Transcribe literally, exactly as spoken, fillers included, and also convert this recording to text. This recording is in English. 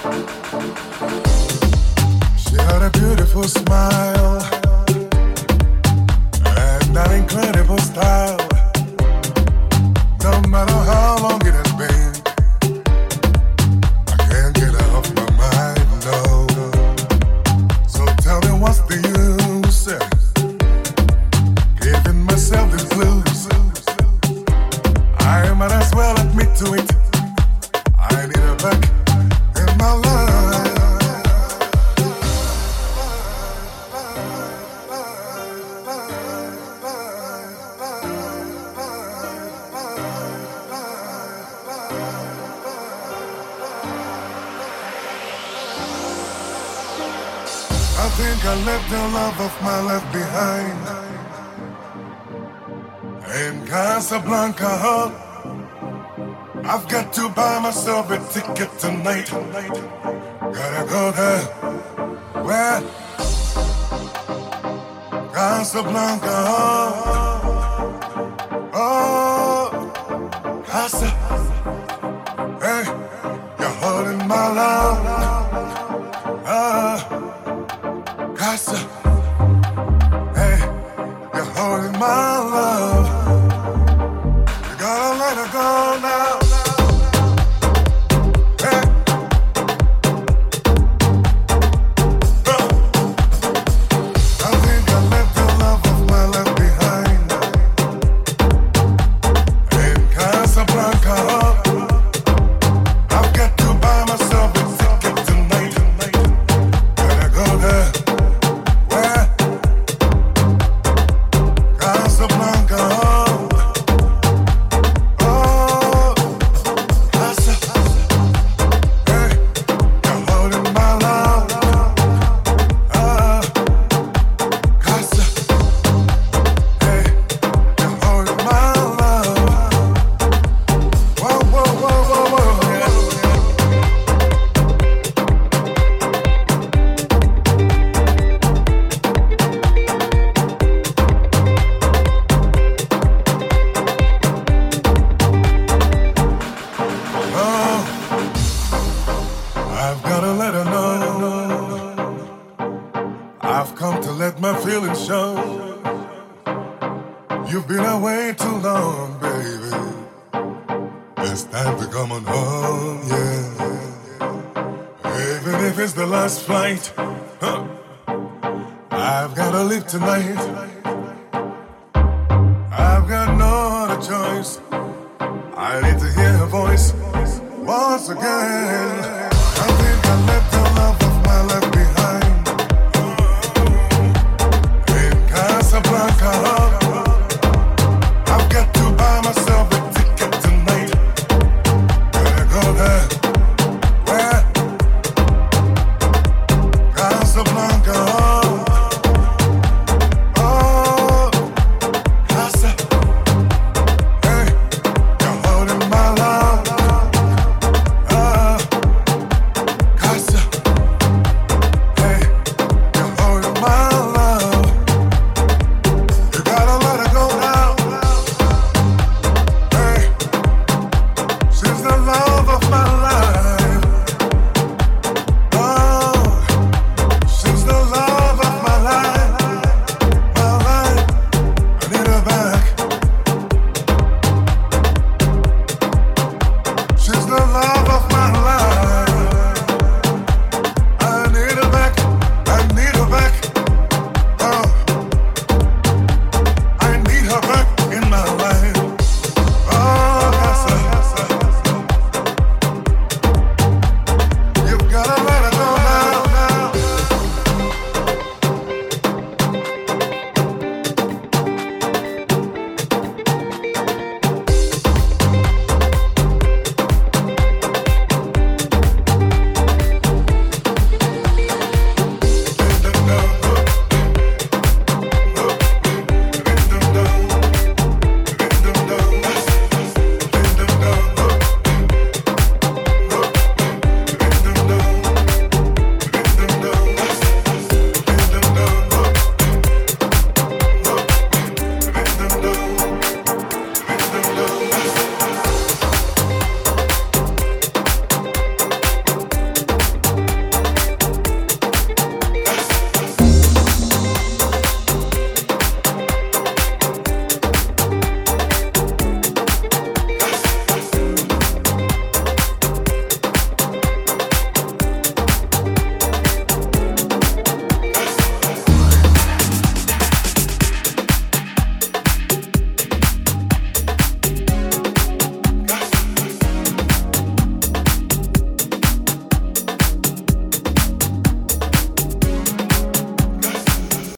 She had a beautiful smile and an incredible style. No matter how long it has been, I can't get her off my mind, no. So tell me what's the use, giving myself these blues. I might as well admit to it, I need her back in my life. I think I left the love of my life behind in Casablanca. Huh? I've got to buy myself a ticket tonight. Gotta go there. Where? Casablanca. Oh, oh, Casa. Hey, you're holding my love. Ah. Casa, hey, you're holding my love. You gotta let her go now. Hey, oh. I think I left the love of my life behind in Casablanca. I've got to buy myself a ticket tonight. Gotta go there. I've gotta let her know I've come to let my feelings show. You've been away too long, baby. It's time to come on home, yeah. Even if it's the last flight, huh? I've gotta leave tonight. I've got no other choice. I need to hear her voice once again.